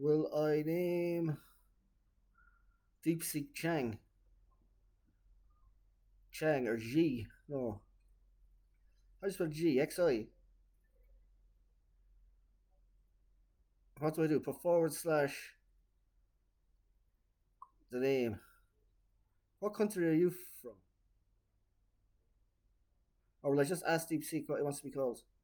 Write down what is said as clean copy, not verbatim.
Will I name DeepSeek Chang? Chang or G? No. How do you spell G? XI? What do I do? Put forward slash the name. What country are you from? Or will I just ask DeepSeek what it wants to be called?